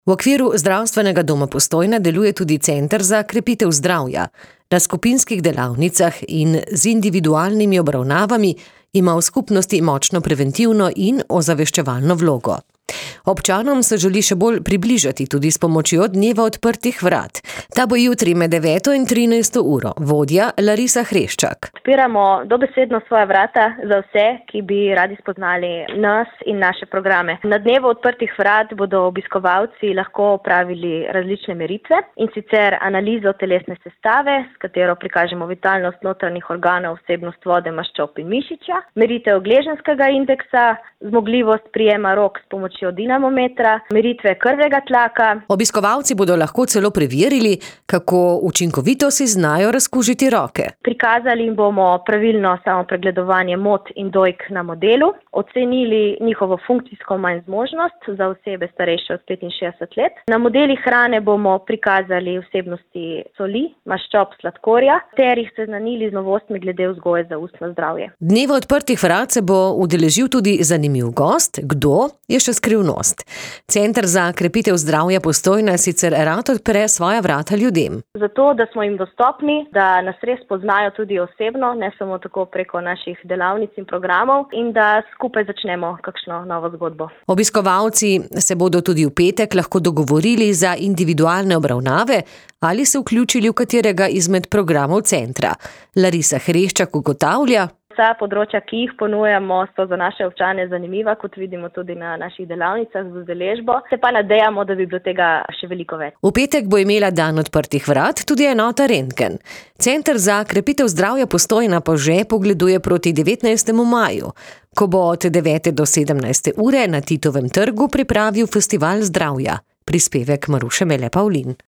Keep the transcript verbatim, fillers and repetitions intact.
V okviru Zdravstvenega doma Postojna deluje tudi Center za krepitev zdravja. Na skupinskih delavnicah in z individualnimi obravnavami ima v skupnosti močno preventivno in ozaveščevalno vlogo. Občanom se želi še bolj približati tudi s pomočjo dneva odprtih vrat. Ta bo jutri med deveto in trinajsto uro. Vodja Larisa Hreščak. Odpiramo dobesedno svoja vrata za vse, ki bi radi spoznali nas in naše programe. Na dnevu odprtih vrat bodo obiskovalci lahko opravili različne meritve, in sicer analizo telesne sestave, s katero prikažemo vitalnost notranjih organov, vsebnost vode, maščob in mišičja, meritev gleženjskega indeksa, zmogljivost prijema rok s pomočjo dinamometra, meritve krvnega tlaka. Obiskovalci bodo lahko celo preverili, kako učinkovito si znajo razkužiti roke. Prikazali jim bomo pravilno samopregledovanje mot in dojk na modelu, ocenili njihovo funkcijsko manj zmožnost za osebe starejše od petinšestdeset let. Na modelih hrane bomo prikazali vsebnosti soli, maščob, sladkorja ter jih seznanili z novostmi glede vzgoje za ustno zdravje. Dneva odprtih vrat se bo udeležil tudi zanimiv gost. Kdo, je še skrivnost. Center za krepitev zdravja Postojna sicer rad odpre svoja vrata ljudem. Zato, da smo jim dostopni, da nas res poznajo tudi osebno, ne samo tako preko naših delavnic in programov, in da skupaj začnemo kakšno novo zgodbo. Obiskovalci se bodo tudi v petek lahko dogovorili za individualne obravnave ali se vključili v katerega izmed programov centra. Larisa Hreščak ugotavlja: Vsa področja, ki jih ponujamo, so za naše občane zanimiva, kot vidimo tudi na naših delavnicah z udeležbo. Se pa nadejamo, da bi bilo tega še veliko več. V petek bo imela dan odprtih vrat tudi enota Rentgen. Center za krepitev zdravja Postojna pa že pogleduje proti devetnajstemu maju, ko bo od devete do sedemnajste ure na Titovem trgu pripravil festival zdravja. Prispevek Maruše Mele Pavlin.